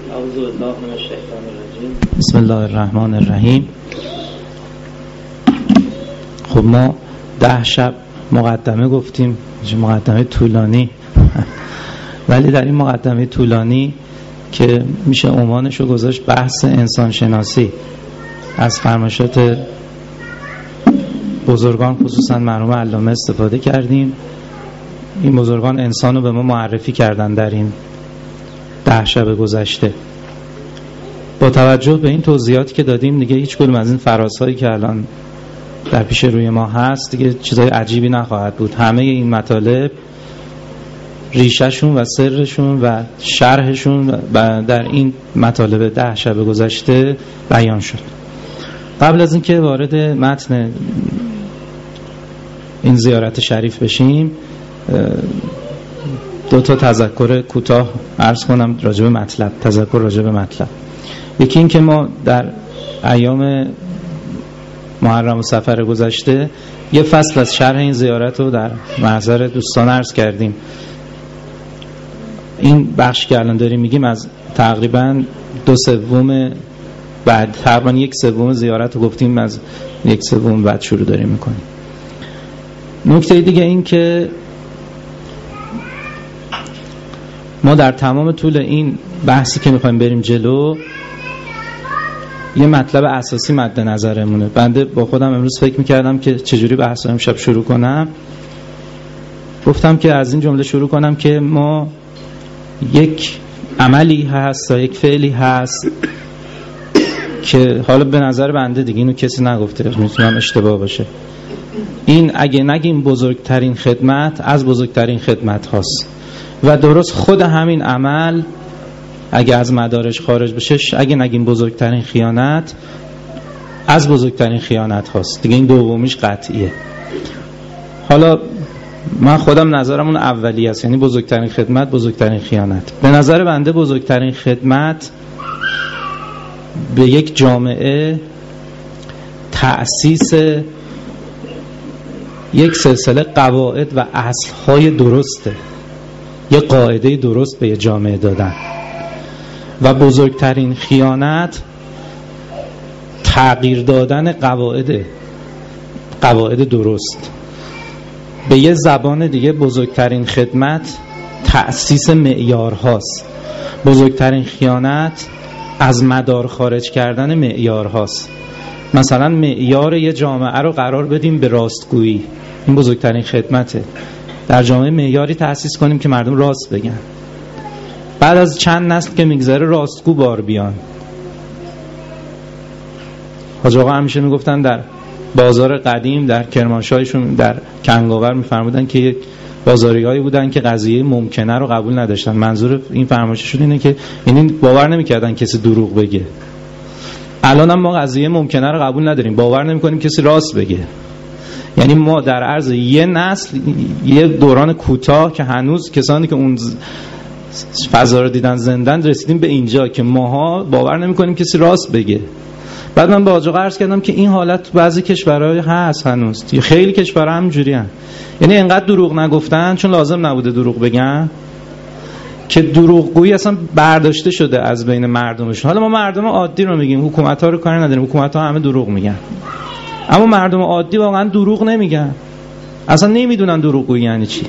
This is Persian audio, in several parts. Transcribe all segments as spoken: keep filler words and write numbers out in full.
اعوذ بالله من الشیطان الرجیم. بسم الله الرحمن الرحیم. خب ما ده شب مقدمه گفتیم، مقدمه طولانی ولی در این مقدمه طولانی که میشه عنوانشو گذاشت بحث انسان شناسی، از فرمایشات بزرگان خصوصا مرحوم علامه استفاده کردیم. این بزرگان انسانو به ما معرفی کردن در این ده شب گذشته. با توجه به این توضیحاتی که دادیم دیگه هیچ کدوم از این فرازهایی که الان در پیش روی ما هست دیگه چیزای عجیبی نخواهد بود. همه این مطالب ریشهشون و سرشون و شرحشون در این مطالب ده شب گذشته بیان شد. قبل از اینکه وارد متن این زیارت شریف بشیم، دو تا تذکر کوتاه عرض کنم راجع به مطلب. تذکر راجع به مطلب. یکی این که ما در ایام محرم و صفر گذشته یه فصل از شرح این زیارت رو در محضر دوستان عرض کردیم. این بخش که الان داریم میگیم از تقریبا دو سوم بعد، تقریبا یک سوم زیارت رو گفتیم، از یک سوم بعد شروع داریم میکنیم. نکته دیگه این که ما در تمام طول این بحثی که میخوایم بریم جلو یه مطلب اساسی مد نظرمونه. بنده با خودم امروز فکر میکردم که چجوری بحث رو امشب شروع کنم. گفتم که از این جمله شروع کنم که ما یک عملی هست و یک فعلی هست که حالا به نظر بنده دیگه اینو کسی نگفته، میتونم اشتباه باشه، این اگه نگیم بزرگترین خدمت از بزرگترین خدمت هاست و درست خود همین عمل اگه از مدارش خارج بشه، اگه نگیم بزرگترین خیانت از بزرگترین خیانت هاست دیگه، این دومیش قطعیه. حالا من خودم نظرم اون اولی است، یعنی بزرگترین خدمت بزرگترین خیانت. به نظر بنده بزرگترین خدمت به یک جامعه تأسیس یک سلسله قواعد و اصل‌های درسته، یک قاعده درست به یک جامعه دادن. و بزرگترین خیانت تغییر دادن قواعد قواعد درست. به یه زبان دیگه بزرگترین خدمت تأسیس معیار هاست. بزرگترین خیانت از مدار خارج کردن معیار هاست. مثلا معیار یه جامعه رو قرار بدیم به راستگویی، این بزرگترین خدمته. در جامعه معیاری تأسیس کنیم که مردم راست بگن، بعد از چند نسل که میگذره راستگو بار بیان. حاج آقا همیشه میگفتن در بازار قدیم در کرمانشاهشون در کنگاور میفرمودن که یک بازاریایی بودن که قضیه ممکنه رو قبول نداشتن. منظور این فرمایششون اینه که یعنی باور نمیکردن کسی دروغ بگه. الان هم ما قضیه ممکنه رو قبول نداریم، باور نمیکنیم کسی راست بگه. یعنی ما در عرض یه نسل، یه دوران کوتاه که هنوز کسانی که اون فضا رو دیدن زندن، رسیدیم به اینجا که ماها باور نمی‌کنیم کسی راست بگه. بعد من با آقا عرض کردم که این حالت بعضی کشورها هست هنوز، خیلی کشورها همینجوری هستن. یعنی انقدر دروغ نگفتن چون لازم نبوده دروغ بگن که دروغگویی اصلا برداشته شده از بین مردمشون. حالا ما مردم عادی رو میگیم، حکومت‌ها رو کاری نداریم، حکومت‌ها همه دروغ میگن، اما مردم عادی واقعا دروغ نمیگن، اصلا نمیدونن دروغگویی یعنی چی.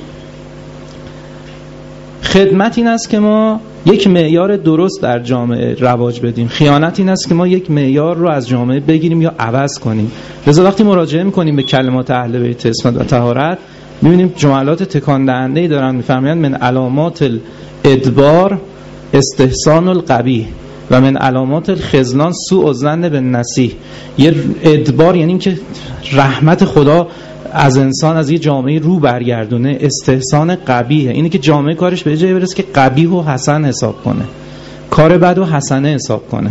خدمت این است که ما یک معیار درست در جامعه رواج بدیم. خیانت این است که ما یک معیار رو از جامعه بگیریم یا عوض کنیم. لذا وقتی مراجعه می‌کنیم به کلمات اهل بیت عصمت و طهارت، می‌بینیم جملات تکان دهنده‌ای دارن. می‌فرمایند من علامات الادبار استحسان القبیح و من علامات الخذلان سوء الظن بالنصیح. یه ادبار یعنی که رحمت خدا از انسان از یه جامعه رو برگردونه. استحسان قبیحه، اینه که جامعه کارش به جای برسه که قبیح و حسن حساب کنه، کار بد و حسنه حساب کنه.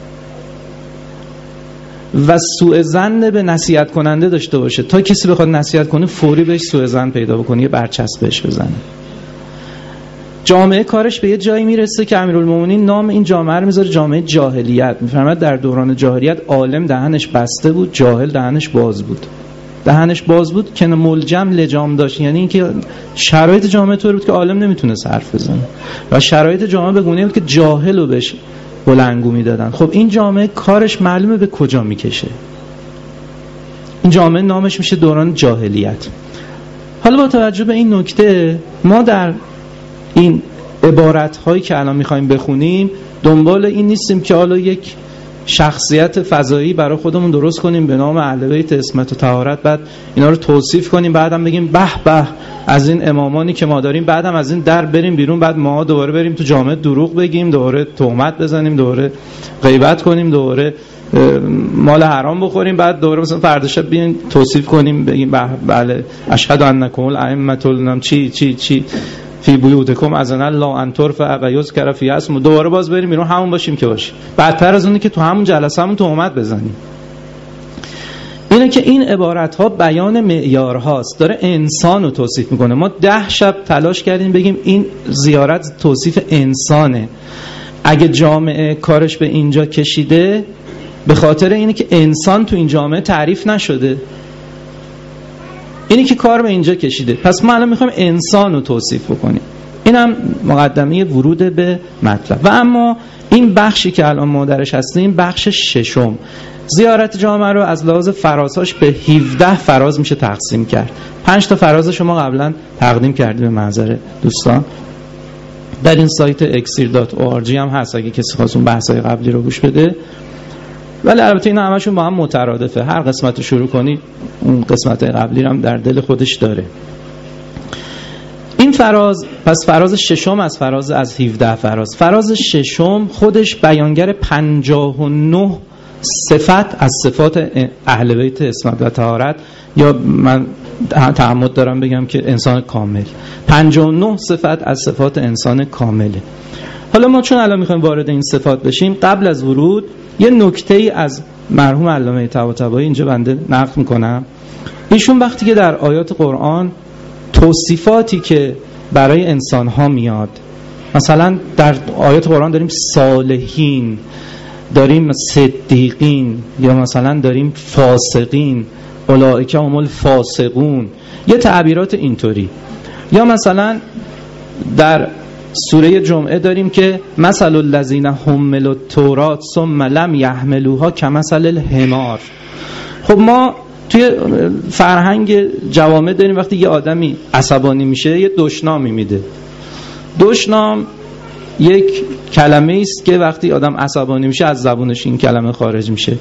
و سوء ظن به نصیحت کننده داشته باشه، تا کسی بخواد نصیحت کنه فوری بهش سوء ظن پیدا بکنه، یه برچسب بهش بزنه. جامعه کارش به یه جایی میرسه که امیرالمومنین نام این جامعه رو میذاره جامعه جاهلیت. میفرماید در دوران جاهلیت عالم دهنش بسته بود، جاهل دهنش باز بود. دهنش باز بود که ملجم لجام داشت، یعنی اینکه شرایط جامعه طوری بود که عالم نمیتونه حرف بزنه و شرایط جامعه به گونه‌ای بود که جاهل رو بهش بلندگو میدادن. خب این جامعه کارش معلومه به کجا میکشه. این جامعه نامش میشه دوران جاهلیت. حالا با توجه به این نکته ما در این عبارت هایی که الان میخوایم بخونیم دنبال این نیستیم که حالا یک شخصیت فضایی برای خودمون درست کنیم به نام اهل بیت عصمت و طهارت، بعد اینا رو توصیف کنیم، بعدم بگیم به به از این امامانی که ما داریم، بعدم از این در بریم بیرون، بعد ما دوباره بریم تو جامعه دروغ بگیم، دوباره تهمت بزنیم، دوباره غیبت کنیم، دوباره مال حرام بخوریم، بعد دوباره مثلا فردا شب بیایم توصیف کنیم بگیم بله اشهد انکم الائمه النم چی چی چی فی بیوتکم اذن الله ان ترفع و یذکر فی اسمه، دوباره باز بریم بیرون همون باشیم که باشیم. بدتر از اونی که تو همون جلسه همون تهمت بزنیم. اینه که این عبارت ها بیان معیار هاست، داره انسان رو توصیف میکنه. ما ده شب تلاش کردیم بگیم این زیارت توصیف انسانه. اگه جامعه کارش به اینجا کشیده به خاطر اینه که انسان تو این جامعه تعریف نشده، اینی که کار به اینجا کشیده. پس ما الان میخوایم انسان رو توصیف بکنیم. اینم مقدمه ورود به مطلب. و اما این بخشی که الان ما درش هستیم بخش ششم، زیارت جامعه رو از لحاظ فرازهاش به هفده فراز میشه تقسیم کرد. پنج تا فراز شما قبلا تقدیم کردیم به محضر دوستان، در این سایت اکسیر دات او آر جی هم هست اگه کسی خواست اون بحثای قبلی رو گوش بده. ولی البته اینا همشون با هم مترادفه، هر قسمت رو شروع کنی اون قسمت قبلی رو هم در دل خودش داره. این فراز، پس فراز ششم از فراز از هفده فراز، فراز ششم خودش بیانگر پنجاه و نه صفت از صفات اهل بیت عصمت و طهارت، یا من تعمد دارم بگم که انسان کامل، پنجاه و نه صفت از صفات انسان کامله. حالا ما چون الان میخوایم وارد این صفات بشیم، قبل از ورود یه نکته‌ای از مرحوم علامه طباطبایی اینجا بنده نقل میکنم. ایشون وقتی که در آیات قرآن توصیفاتی که برای انسان ها میاد، مثلا در آیات قرآن داریم صالحین، داریم صدیقین، یا مثلا داریم فاسقین، اولئک هم الفاسقون، یه تعبیرات اینطوری. یا مثلا در سوره جمعه داریم که مثل الذین حملوا التوراة ثم لم یحملوها کمثل الحمار. خب ما توی فرهنگ جوامع داریم وقتی یه آدمی عصبانی میشه یه دشنامی میده. دشنام یک کلمه است که وقتی آدم عصبانی میشه از زبونش این کلمه خارج میشه.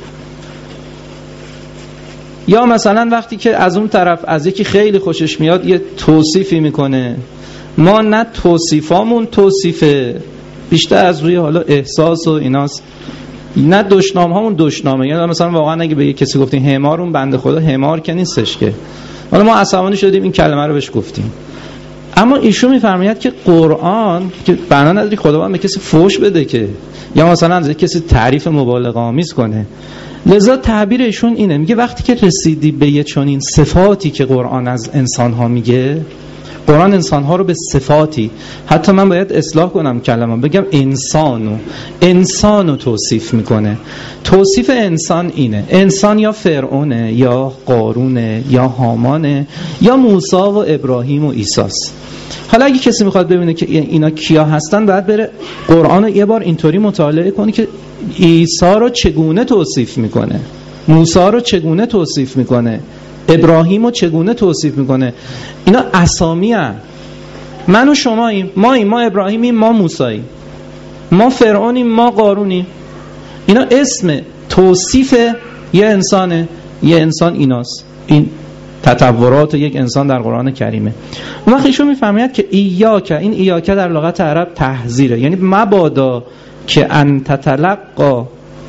یا مثلا وقتی که از اون طرف از یکی خیلی خوشش میاد یه توصیفی میکنه، ما نه توصیفامون توصیفه، بیشتر از روی حالا احساس و ایناست، نه دشنام هامون دشنامه. یعنی مثلا واقعا اگه به یک کسی گفتیم حمار، اون بنده خدا حمار که نیستش که، حالا ما عصبانی شدیم این کلمه رو بهش گفتیم. اما ایشون میفرماید که قرآن که بنا نداری خداوند به کسی فوش بده که، یا مثلا از کسی تعریف مبالغه آمیز کنه. لذا تعبیر ایشون اینه، میگه وقتی که رسیدی به یه چنین صفاتی که قرآن از انسان ها میگه، قرآن انسان ها رو به صفاتی، حتی من باید اصلاح کنم کلمه بگم انسانو انسانو توصیف میکنه. توصیف انسان اینه، انسان یا فرعونه یا قارونه یا هامانه یا موسی و ابراهیم و عیسی است. حالا اگه کسی میخواد ببینه که اینا کیا هستن، باید بره قرآن رو یه بار اینطوری مطالعه کنه که عیسی رو چگونه توصیف میکنه، موسی رو چگونه توصیف میکنه، ابراهیم رو چگونه توصیف میکنه. اینا اسامی هست. من و شماییم، ماییم، ما ابراهیمیم، ما موساییم، ما فرعونیم، ما قارونیم. اینا اسم توصیف یه انسانه. یه انسان ایناست، این تطورات یک انسان در قرآن کریمه. اون وقت ایشون میفهمید که ایاک، این ایاک در لغت عرب تحذیره، یعنی مبادا که ان تتلقا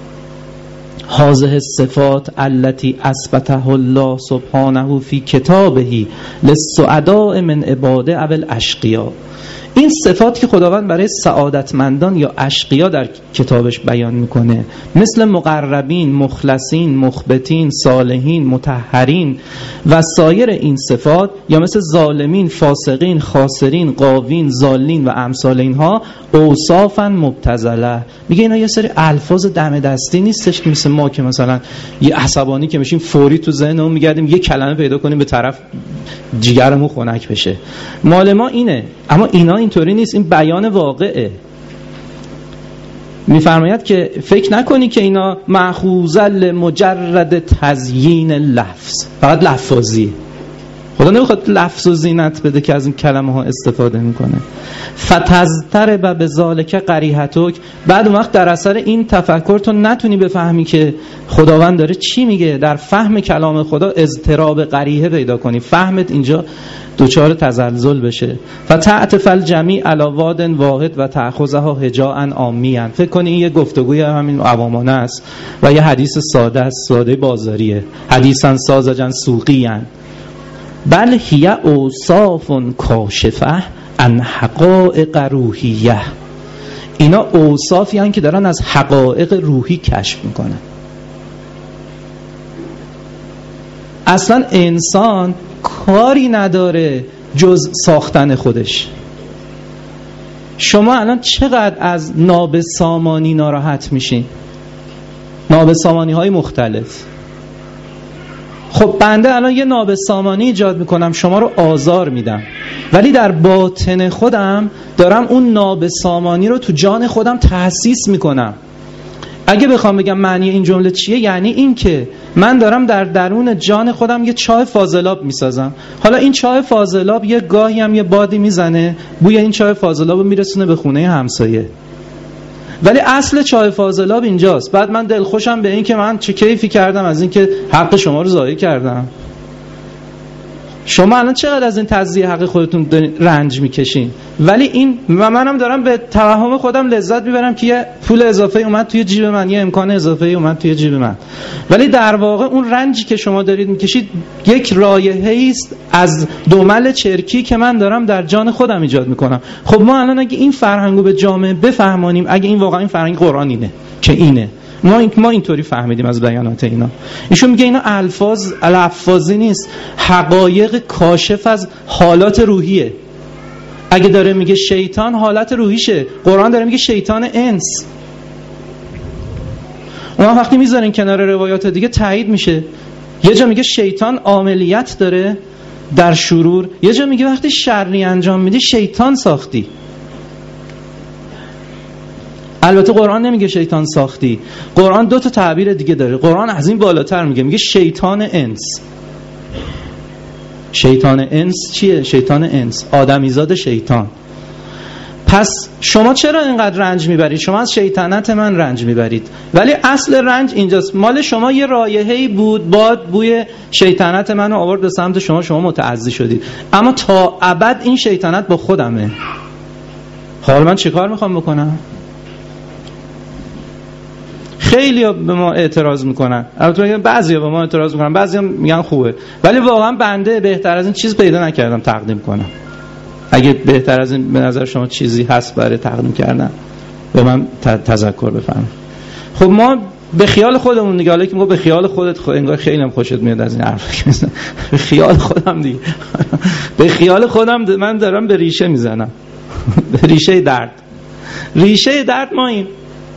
هذه الصفات التي اثبتها الله سبحانه في كتابه للسعداء من عباده او الاشقیاء. این صفات که خداوند برای سعادتمندان یا اشقیا در کتابش بیان میکنه، مثل مقربین، مخلصین، مخبتین، صالحین، مطهرین و سایر این صفات، یا مثل ظالمین، فاسقین، خاسرین، قاوین، ضالین و امثال اینها، اوصافا مبتذله. میگه اینا یه سری الفاظ دم دستی نیستش که مثل ما که مثلا یه عصبانی که میشیم فوری تو ذهنمون میگردیم یه کلمه پیدا کنیم به طرف جیگرمون خنک بشه. مال ما اینه، اما اینا اینطوری نیست. این بیان واقعه. میفرماید که فکر نکنی که اینا مأخوذ مجرد تزیین لفظ، فقط لفظی. خدا نمیخواد لفظ و زینت بده که از این کلمه ها استفاده میکنه. فتزترب بذالک قریحتک، بعد اون وقت در اثر این تفکر تو نتونی بفهمی که خداوند داره چی میگه، در فهم کلام خدا اضطراب قریحه پیدا کنی، فهمت اینجا دوچار تزلزل بشه. فتعطف الجمیع علی واد واحد و تأخذها هجاء عامیا، فکر کنی این یه گفتگوی همین عوامانه است و یه حدیث ساده است، ساده بازاریه، حدیثا ساذجا سوقیا، بل هی اوصاف کاشفه عن حقائق روحیه. اینا اوصافی هستند که دارن از حقایق روحی کشف میکنن. اصلا انسان کاری نداره جز ساختن خودش. شما الان چقدر از نابسامانی ناراحت میشین؟ نابسامانی های مختلف. خب بنده الان یه نابسامانی ایجاد میکنم، شما رو آزار میدم، ولی در باطن خودم دارم اون نابسامانی رو تو جان خودم تأسیس میکنم. اگه بخوام بگم معنی این جمله چیه، یعنی این که من دارم در درون جان خودم یه چای فاضلاب میسازم. حالا این چای فاضلاب یه گاهی هم یه بادی میزنه، بوی این چای فاضلاب رو میرسونه به خونه همسایه، ولی اصل چای فاضلاب اینجاست. بعد من دلخوشم به این که من چه کیفی کردم از این که حق شما رو ضایع کردم. شما الان چقدر از این تزییع حق خودتون رنج میکشین، ولی این و منم دارم به توهم خودم لذت میبرم که یه پول اضافه اومد توی جیب من، یه امکان اضافه اومد توی جیب من، ولی در واقع اون رنجی که شما دارید میکشید یک رایحه‌ای است از دمل چرکی که من دارم در جان خودم ایجاد میکنم. خب ما الان اگه این فرهنگو به جامعه بفهمانیم، اگه این واقعا این فرهنگ قرآنینه که اینه، ما این ما اینطوری فهمیدیم از بیانات اینا. ایشون میگه اینا الفاظ الفاظی نیست، حقایق کاشف از حالات روحیه. اگه داره میگه شیطان حالت روحیشه، قرآن داره میگه شیطان انس. اون وقتی میذارین کنار روایات دیگه تایید میشه. یه جا میگه شیطان عاملیت داره در شرور، یه جا میگه وقتی شری انجام میدی شیطان ساختی. البته قرآن نمیگه شیطان ساختی، قرآن دو تا تعبیر دیگه داره. قرآن از این بالاتر میگه، میگه شیطان انس. شیطان انس چیه؟ شیطان انس، آدمیزاد شیطان. پس شما چرا اینقدر رنج میبرید؟ شما از شیطنت من رنج میبرید، ولی اصل رنج اینجاست. مال شما یه رایحه‌ای بود، باد بوی شیطنت منو آورد به سمت شما، شما متعزی شدید، اما تا ابد این شیطنت با خودمه. حالا من چیکار میخوام بکنم؟ خیلی به ما اعتراض میکنن، البته بعضیا به ما اعتراض میکنن، بعضیا میگن خوبه، ولی واقعا بنده بهتر از این چیز پیدا نکردم تقدیم کنم. اگه بهتر از این به نظر شما چیزی هست برای تقدیم کردن، به من تذکر بفرمایید. خب ما به خیال خودمون دیگه، حالا که میگم به خیال خودت، خود انگار خیلی هم خوشت میاد از این حرفا که میزنم. به خیال خودم دیگه به خیال خودم من دارم به ریشه میزنم، به ریشه درد. ریشه درد ما این.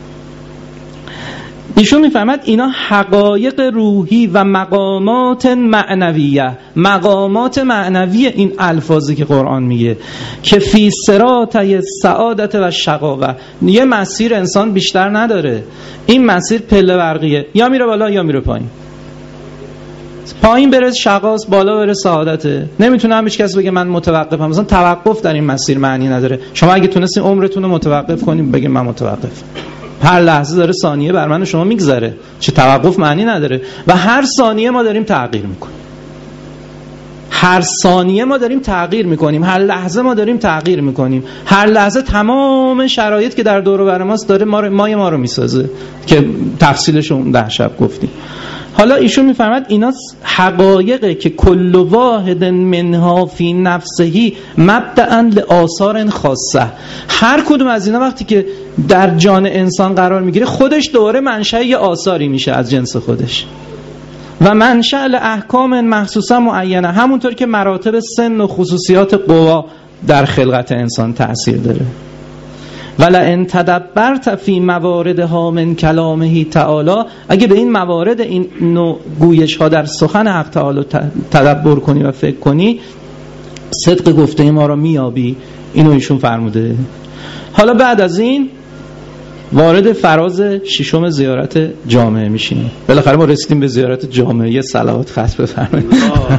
ایشون میفهمد اینا حقایق روحی و مقامات معنویه، مقامات معنوی این الفاظی که قرآن میگه که فی صراط سعادت و شقاوه. یه مسیر انسان بیشتر نداره، این مسیر پله برقیه، یا میره بالا یا میره پایین. پایین بره شقاست، بالا بره سعادته. نمیتونه هیچ کس بگه من متوقفم. مثلا توقف در این مسیر معنی نداره. شما اگه تونستین عمرتون رو متوقف کنین بگین من متوقف، هر لحظه داره ثانیه بر من و شما میگذره، چه توقف معنی نداره. و هر ثانیه ما داریم تغییر میکنیم، هر ثانیه ما داریم تغییر میکنیم، هر لحظه ما داریم تغییر میکنیم، هر لحظه تمام شرایط که در دور و بر ماست داره ما رو مای ما رو میسازه که تفصیلش اون ده شب گفتیم. حالا ایشون میفرماد اینا حقایقه که کل واحد منها فی نفسه مبدأ لآثار خاصه. هر کدوم از اینا وقتی که در جان انسان قرار میگیره خودش دوره منشأ یه آثاری میشه از جنس خودش و منشأ احکام مخصوصه معینه، همونطور که مراتب سن و خصوصیات قوا در خلقت انسان تأثیر داره. ولئن تدبرت فی مواردها من کلامه تعالی، اگه به این موارد این نوع گویش ها در سخن حق تعالی تدبر کنی و فکر کنی، صدق گفته ما را میابی. اینو ایشون فرموده. حالا بعد از این وارد فراز ششم زیارت جامعه میشیم. بالاخره ما رسیدیم به زیارت جامعه. یه صلوات خاص بفرمایید.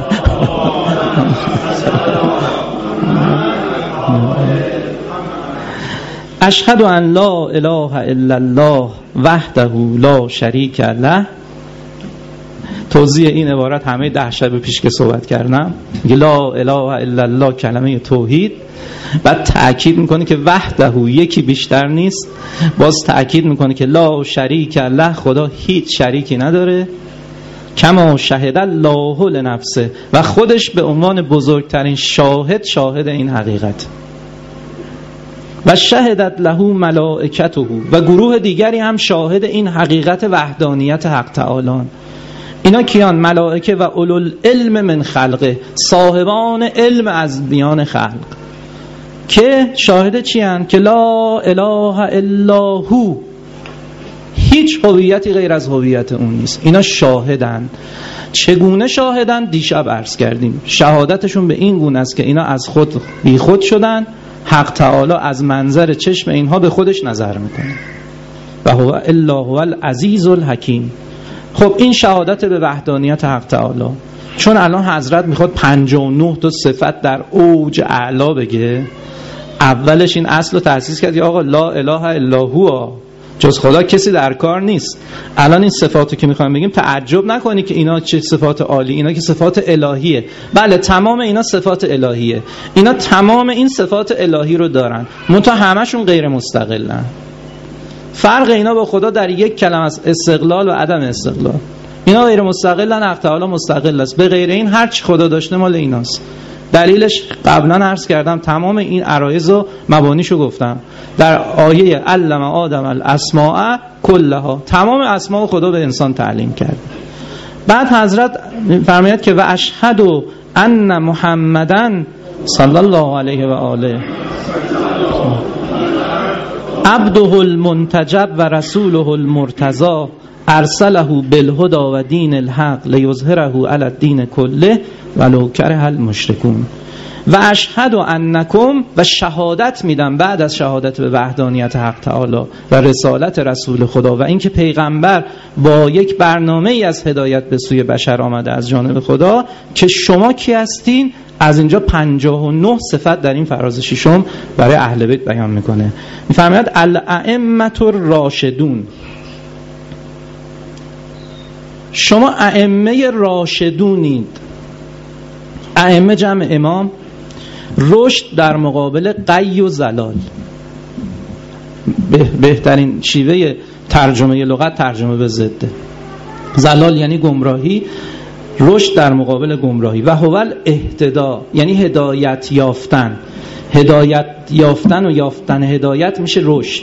اشهد ان لا اله الا الله وحده لا شریک له. توضیح این عبارت همه ده شب پیش که صحبت کردم، میگه لا اله الا الله کلمه توحید، بعد تأکید میکنه که وحده یکی بیشتر نیست، باز تأکید میکنه که لا شریک له خدا هیچ شریکی نداره، کما شهد الله لنفسه و خودش به عنوان بزرگترین شاهد شاهد این حقیقت و شهدت له ملائکته و گروه دیگری هم شاهد این حقیقت وحدانیت حق تعالی. اینا کیان؟ ملائکه و اولوالعلم من خلقه، صاحبان علم از میان خلق، که شاهد چی هن؟ که لا اله الا هو، هیچ هویتی غیر از هویت اون نیست. اینا شاهدن. چگونه شاهدن؟ دیشب عرض کردیم شهادتشون به این گونه است که اینا از خود بی خود شدن، حق تعالی از منظر چشم اینها به خودش نظر میکنه و هو الا هو العزیز الحکیم. خب این شهادت به وحدانیت حق تعالی، چون الان حضرت میخواد پنجاه و نه تا صفت در اوج اعلا بگه، اولش این اصل رو تأسیس کرد آقا لا اله الا هو، جز خدا کسی در کار نیست. الان این صفاتو که میخوایم بگیم تعجب نکنی که اینا چه صفات عالی، اینا که صفات الهیه. بله تمام اینا صفات الهیه، اینا تمام این صفات الهی رو دارن، منتها همشون غیر مستقلن. فرق اینا با خدا در یک کلمه است، استقلال و عدم استقلال. اینا غیر مستقلن، حق تعالی مستقل است. به غیر این هر چی خدا داشته مال ایناست. دلیلش قبلا عرض کردم، تمام این عرایض و مبانیشو گفتم در آیه علم آدم الاسماء کلها، تمام اسماء خدا به انسان تعلیم کرد. بعد حضرت فرماید که و اشهد ان محمدن صلی الله علیه و آله عبده المنتجب و رسوله المرتضی ارسله بالهدى و دین الحق لیظهره علی الدین کله ولو کره المشرکون. و اشهد انکم، و شهادت میدم بعد از شهادت به وحدانیت حق تعالی و رسالت رسول خدا و اینکه پیغمبر با یک برنامه ای از هدایت به سوی بشر آمده از جانب خدا، که شما کی هستین. از اینجا پنجاه و نه صفت در این فراز ششم برای اهل بیت بیان میکنه. میفرماید الائمه الراشدون، شما ائمه راشدونید. ائمه جمع امام، رشد در مقابل قی و زلال. بهترین شیوه ترجمه لغت ترجمه به ضده. زلال یعنی گمراهی، رشد در مقابل گمراهی. و هو الاهتدا یعنی هدایت یافتن. هدایت یافتن و یافتن هدایت میشه رشد.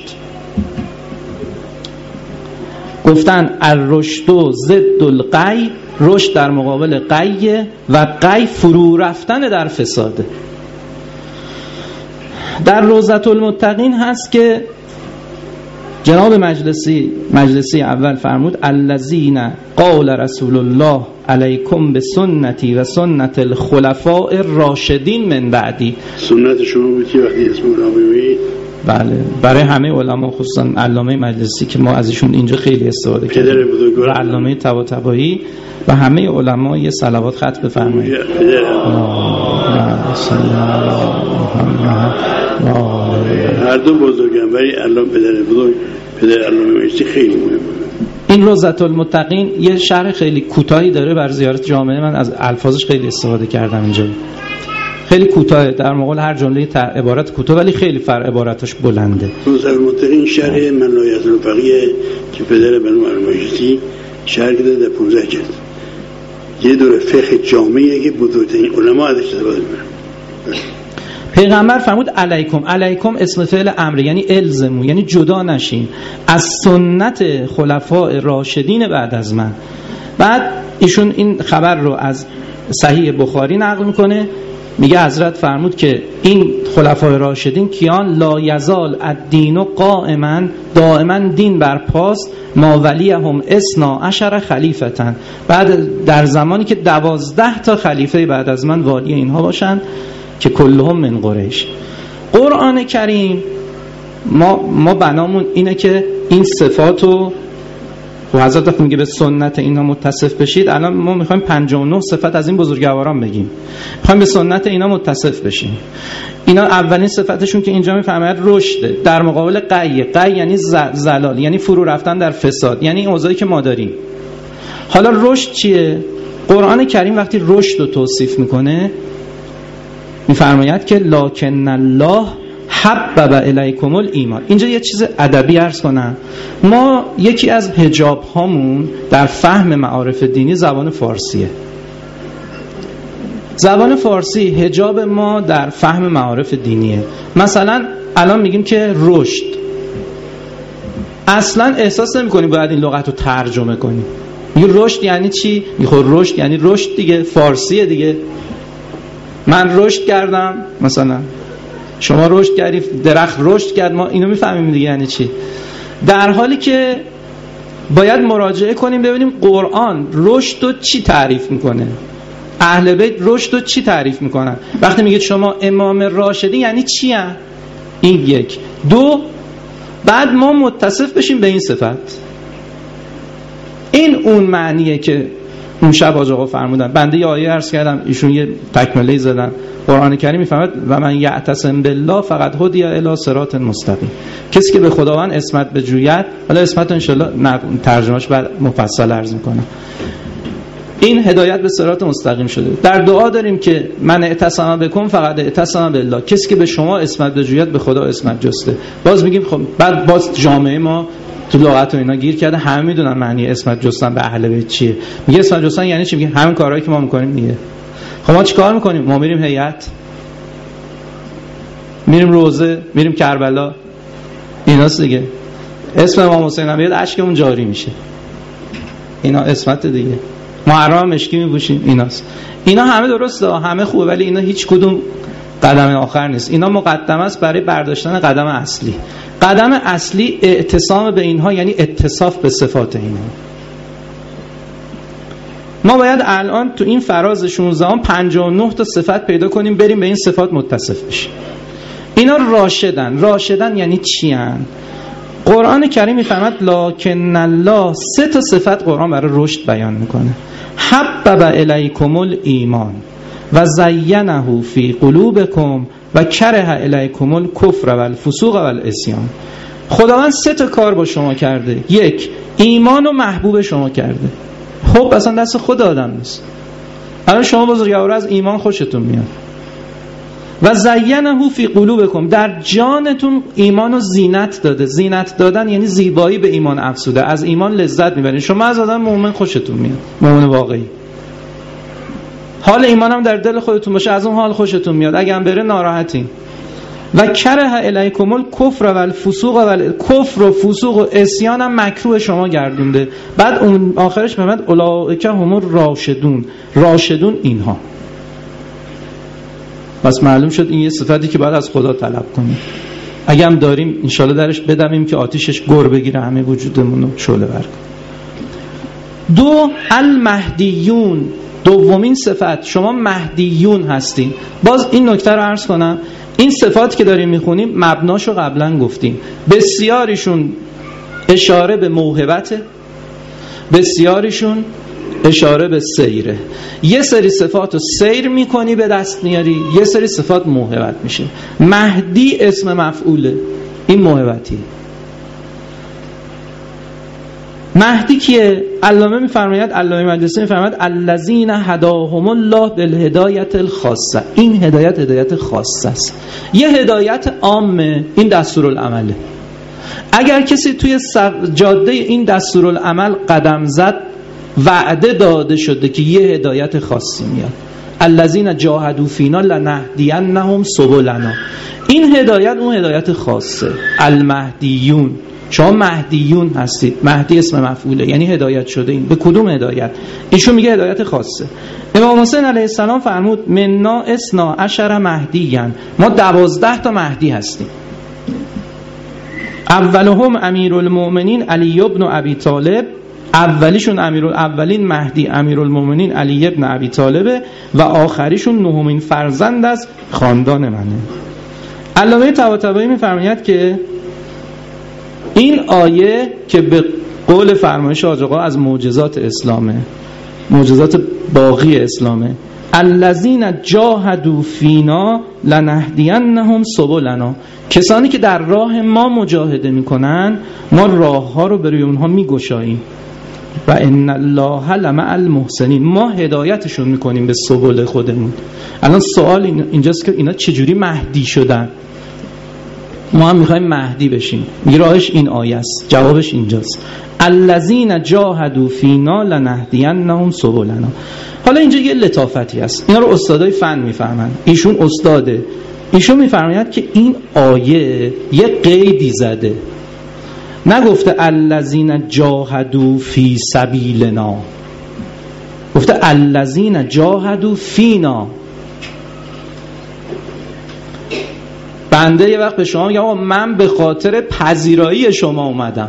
گفتن الرشد ضد القی، رشد در مقابل قی و قی فرو رفتن در فساده. در روضة المتقین هست که جناب مجلسی مجلسی اول فرمود الذین قال رسول الله علیکم بسنتی و سنت الخلفاء الراشدین من بعدی. سنت شما بودی وقتی اسم علامه؟ بله، برای همه علما، خصوصا علامه مجلسی که ما ازشون اینجا خیلی استفاده کردیم، و علامه طباطبایی و همه علما یه صلوات خط بفرمایید. هر دو بزرگم، ولی علامه پدر بزرگ پدر علامه مجلسی خیلی مهمه. این روضة المتقین یه شرح خیلی کوتاهی داره بر زیارت جامعه. من از الفاظش خیلی استفاده کردم اینجا، خیلی کوتاه، در مقابل هر جمله عبارت کوتاه ولی خیلی فر عبارتش بلنده. روضة المتقین شرح من لا یزال الفقیه که پدر بنو المجلسی شرح کرده در پانزده جلد. یه دور فقه جامعه که بزرگترین علما ازش استفاده می‌کنن. پیغمبر فرمود علیکم. علیکم اسم فعل امر، یعنی الزمو، یعنی جدا نشین از سنت خلفاء راشدین بعد از من. بعد ایشون این خبر رو از صحیح بخاری نقل میکنه، میگه حضرت فرمود که این خلفای راشدین کیان؟ لا یزال الدین قائما، دائما دین بر پاست، ما ولیهم اثنا عشر خلیفتن، بعد در زمانی که دوازده تا خلیفه بعد از من والی اینها باشند که کلهم من قریش. قرآن کریم ما ما بنامون اینه که این صفاتو و حضرت وقتی میگه به سنت اینا متصف بشید، الان ما میخوایم پنجاه و نه صفت از این بزرگواران بگیم، میخوایم به سنت اینا متصف بشیم. اینا اولین صفتشون که اینجا میفرماید رشد در مقابل قی. قی یعنی زلال، یعنی فرو رفتن در فساد، یعنی این اوضاعی که ما داریم. حالا رشد چیه؟ قرآن کریم وقتی رشد رو توصیف میکنه میفرماید که لکن الله حبب الیکم الایمان. اینجا یه چیز ادبی عرض کنم، ما یکی از حجاب هامون در فهم معارف دینی زبان فارسیه. زبان فارسی حجاب ما در فهم معارف دینیه. مثلا الان میگیم که رشد، اصلا احساس نمی کنی باید این لغت رو ترجمه کنی. میگه رشد یعنی چی؟ میگه رشد یعنی رشد دیگه، فارسیه دیگه. من رشد کردم، مثلا شما رشد کردی، درخت رشد کرد، ما اینو میفهمیم دیگه یعنی چی. در حالی که باید مراجعه کنیم ببینیم قرآن رشد رو چی تعریف میکنه، اهل بیت رشد رو چی تعریف میکنن. وقتی میگه شما امام راشدین یعنی چی هم؟ این یک. دو، بعد ما متصف بشیم به این صفت. این اون معنیه که اون شب آج آقا فرمودن. بنده یه آیه عرض کردم، ایشون یه تکمله زدن. قرآن کریم میفهمد و من یعتصم بالله فقط هدی الی صراط مستقیم. کسی که به خداوند اسمت بجوید، حالا اسمت ان شاء الله ترجمهش بعد مفصل عرض میکنم، این هدایت به صراط مستقیم شده. در دعا داریم که من اعتصم بکم فقط اعتصم بالله، کسی که به شما اسمت بجوید به خدا اسمت جسته. باز میگیم خب بعد باز جامعه ما تو لغت و اینا گیر کرده، همه میدونن معنی اسمت جستن به اهل بیت چیه. میگه اسمت جستن یعنی چی؟ میگه همین کارهایی که ما میکنیم دیگه. خب ما چیکار میکنیم؟ ما میریم هیئت، میریم روزه، میریم کربلا، ایناست دیگه. اسم امام حسین هم بیاد اشکمون جاری میشه، اینا اسمت دیگه. محرم مشکی میپوشیم، ایناست. اینا همه درسته، همه خوبه، ولی اینا هیچ کدوم قدم آخر نیست. اینا مقدمه است برای برداشتن قدم اصلی. قدم اصلی اعتصام به اینها، یعنی اتصاف به صفات اینها. ما باید الان تو این فراز شانزده پنجاه و نه تا صفت پیدا کنیم، بریم به این صفات متصف بشیم. اینا راشدن. راشدن یعنی چی هن؟ قرآن کریم میفرماد لکن الله، سه تا صفت قرآن برای رشد بیان میکنه. حبب الیکم الایمان و زینه فی قلوبکم و کره الیکم الکفر و الفسوق و العصیان. خداوند سه تا کار با شما کرده. یک، ایمان و محبوب شما کرده. خب اصلا دست خود آدم نیست. الان شما بزرگوار از ایمان خوشتون میاد. و زینه فی قلوبکم، در جانتون ایمان و زینت داده. زینت دادن یعنی زیبایی به ایمان افزوده. از ایمان لذت میبرین. شما از آدم مومن خوشتون میاد، مومن واقعی. حال ایمان هم در دل خودتون باشه، از اون حال خوشتون میاد. اگه هم بره ناراحتین. و کره الیکم الکفر و الفسوق و الکفر و فسوق و عصیان هم مکروه شما گردونده. بعد اون آخرش میاد اولئک هم الراشدون. راشدون اینها. بس معلوم شد این یه صفتی که باید از خدا طلب کنیم. اگه هم داریم انشالله درش بدمیم که آتیشش گر بگیره همه وجودمون رو شعله ور کنه. دو، المهدیون. دومین صفت، شما مهدیون هستین. باز این نکته رو عرض کنم، این صفات که داریم میخونیم مبناشو قبلا گفتیم. بسیاریشون اشاره به موهبته، بسیاریشون اشاره به سیره. یه سری صفات رو سیر میکنی به دست میاری، یه سری صفات موهبت میشه. مهدی اسم مفعوله، این موهبتی. مهدی کیه؟ علامه میفرماید، علامه مجلسی میفرماید الذین هداهم الله بالهدایت الخاصه. این هدایت هدایت خاصه است. یه هدایت عامه، این دستورالعمله. اگر کسی توی جاده این دستورالعمل قدم زد، وعده داده شده که یه هدایت خاصی میاد. الذین جاهدوا فینا لنهدینهم سبلنا. این هدایت اون هدایت خاصه. المهدیون، شما مهدیون هستید. مهدی اسم مفعوله، یعنی هدایت شده. این به کدوم هدایت؟ ایشون میگه هدایت خاصه. امام حسین علیه السلام فرمود منا اثنا عشر مهدیان، ما دوازده تا مهدی هستیم. اولهم امیرالمؤمنین علی ابن ابی طالب. اولیشون امیر اولین مهدی امیرالمؤمنین علی ابن ابی طالب و آخریشون نهمین فرزند از خاندان منه. علامه طباطبایی میفرماید که این آیه که به قول فرمایش حاج آقا از معجزات اسلامه، معجزات باقی اسلامه، الذین جاهدوا فینا لنهدینهم سبلنا، کسانی که در راه ما مجاهده میکنن ما راه ها رو برای اونها میگشاییم، و ان الله لمع المحسنین، ما هدایتشون میکنیم به سبل خودمون. الان سوال اینجاست که اینا چجوری مهدی شدن؟ ما هم میخوایم مهدی بشیم. میگه راهش این آیه است، جوابش اینجاست، الذین جاهدوا فینا لنهدینهم سبلنا. حالا اینجا یه لطافتی هست، اینا رو استادای فن میفهمن، ایشون استاده، ایشون میفرماید که این آیه یه قیدی زده، نگفته الذین جاهدوا فی سبیلنا، گفته الذین جاهدوا فینا. بنده یه وقت به شما میگم من به خاطر پذیرایی شما اومدم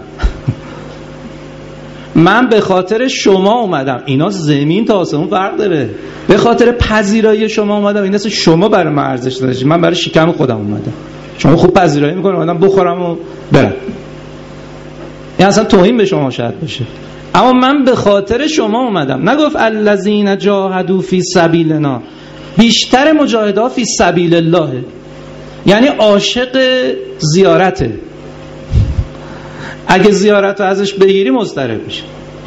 من به خاطر شما اومدم، اینا زمین تا آسمون فرق داره، به خاطر پذیرایی شما اومدم، این اصلا شما برای من ارزش داشتید، من برای شکم خودم اومدم، شما خوب پذیرایی میکنم اومدم بخورم و برم، این اصلا توهین به شما شاید باشه، اما من به خاطر شما اومدم. نگفت الذین جاهدوا فی سبیلنا، بیشتر مجاهدا فی سبیل الله، یعنی عاشق زیارته، اگه زیارت رو ازش بگیری مضطرب میشه،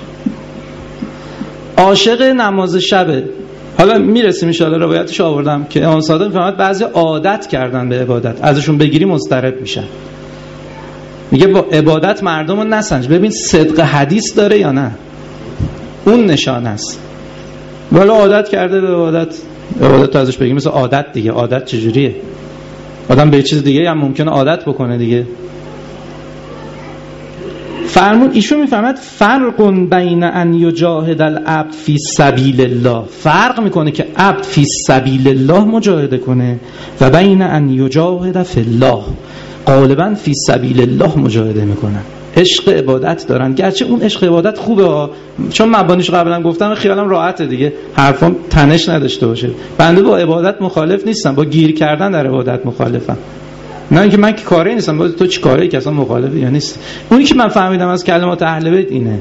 عاشق نماز شبه. حالا میرسیم ان شاء الله، روایتش آوردم که امام صادق میفرماید بعضی عادت کردن به عبادت، ازشون بگیری مضطرب میشن. میگه با عبادت مردم رو نسنج، ببین صدق حدیث داره یا نه، اون نشان است. ولی عادت کرده به عبادت، عبادت رو ازش بگیری، مثل عادت دیگه، عادت چجوریه؟ آدم به چیز دیگه هم ممکنه عادت بکنه دیگه. فرمود ایشون میفهمد فرق بین ان یجاهد العبد فی سبیل الله، فرق میکنه که عبد فی سبیل الله مجاهده کنه و بین ان یجاهد فی الله، غالبا فی سبیل الله مجاهده میکنن، عشق عبادت دارن، گرچه اون عشق عبادت خوبه ها، چون مبانیش قبلا گفتم خیالم راحته دیگه، حرفام تنش نداشته باشه. بنده با عبادت مخالف نیستم، با گیر کردن در عبادت مخالفم، نه اینکه من که کاری نیستم، باید تو چی کاری که اصلا مخالفی یا نیست. اونی که من فهمیدم از کلمات اهل بیت اینه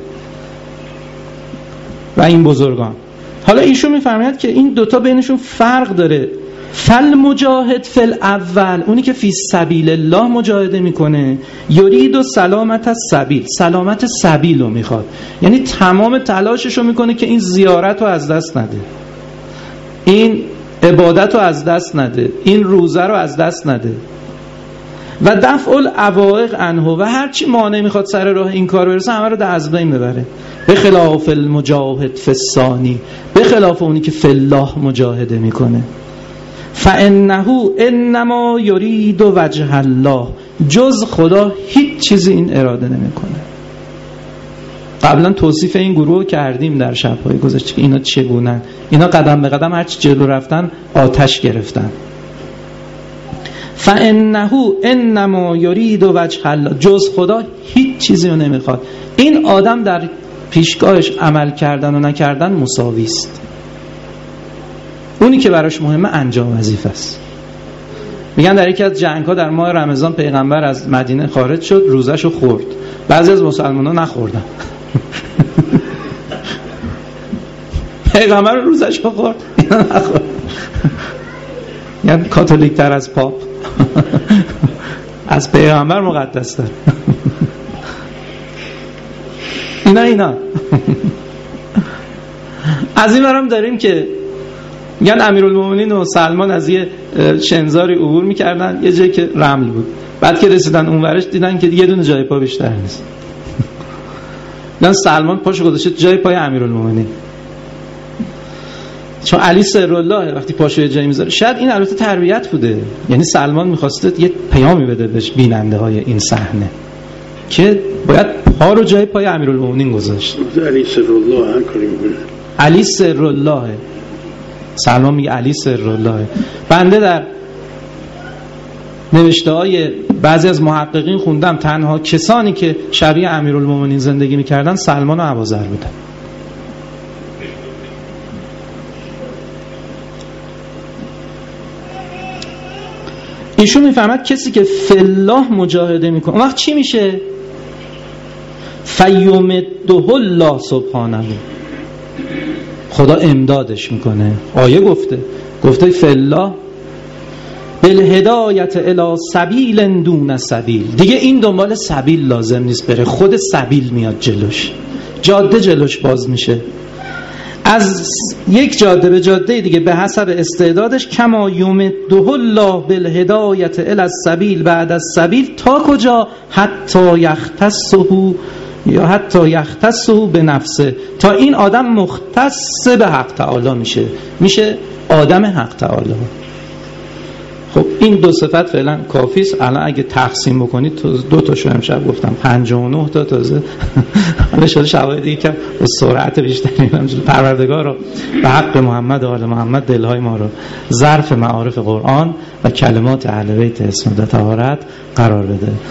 و این بزرگان. حالا ایشون میفرماید که این دوتا بینشون فرق داره. فل مجاهد فل اول، اونی که فی سبیل الله مجاهده میکنه، یرید و سلامت السبیل، سلامت سبیل رو میخواد، یعنی تمام تلاشش رو میکنه که این زیارت رو از دست نده، این عبادت رو از دست نده، این روزه رو از دست نده، و دفع العوائق عنه، و هر چی مانع میخواد سر راه این کار برسه همه رو از بین ببره. به خلاف المجاهد فی الثانی، به خلاف اونی که فی الله مجاهده میکنه. فانه انما یرید وجه الله، جز خدا هیچ چیزی این اراده نمیکنه. قبلا توصیف این گروه کردیم در شب‌های گذشته که اینا چگونن، اینا قدم به قدم هرچی جلو رفتن آتش گرفتن. فانه انما یرید وجه الله، جز خدا هیچ چیزی رو نمیخواد. این آدم در پیشگاهش عمل کردن و نکردن مساوی است. اونی که براش مهمه انجام وظیفه است. میگن در یکی از جنگ‌ها در ماه رمضان پیغمبر از مدینه خارج شد، روزه‌شو خورد، بعضی از مسلمان‌ها نخوردن. پیغمبر روزه‌شو خورد، اینا نخورد. یعنی کاتولیک تر از پاپ، از پیغمبر مقدس تر. اینا اینا از این برم داریم که میگن امیرالمومنین و سلمان از یه شنزاری عبور میکردن، یه جایی که رمل بود، بعد که رسیدن اونورش دیدن که یه دونه جای پا بیشتر نیست. دیدن سلمان پاشو گذاشته جای پای امیرالمومنین، چون علی سرالله وقتی پاشو یه جایی میذاره. شاید این البته تربیت بوده، یعنی سلمان میخواسته یه پیامی بده بهش بیننده های این صحنه که باید پا رو جای پای امیرالمومنین گذاشت. علی سرالله هر کاری میکنه، علی سرالله، سلمان میگه علی سرالله. بنده در نوشته های بعضی از محققین خوندم تنها کسانی که شبیه امیرالمومنین زندگی میکردن سلمان و ابوذر بودن. ایشون میفهمد کسی که فی الله مجاهده میکنه اون وقت چی میشه؟ فیمده الله سبحانه، خدا امدادش میکنه. آیه گفته گفته فالله بالهدایت الی سبیل دون سبیل، دیگه این دنبال سبیل لازم نیست بره، خود سبیل میاد جلوش، جاده جلوش باز میشه، از یک جاده به جاده دیگه به حسب استعدادش. کما یمده الله بالهدایت الی السبیل بعد السبیل، تا کجا؟ حتی یختصه یا حتی یختصه به نفسه، تا این آدم مختص به حق تعالی میشه، میشه آدم حق تعالی. خب این دو صفت فعلا کافیست. الان اگه تقسیم بکنید دو تاشو امشب گفتم، پنجاه و نه تا تازه حالا شده شواهد دیگه که با سرعت بیشتری همچون پروردگار رو به حق محمد و آل محمد دلهای ما رو ظرف معارف قرآن و کلمات اهل بیت اسم و طهارت قرار بده.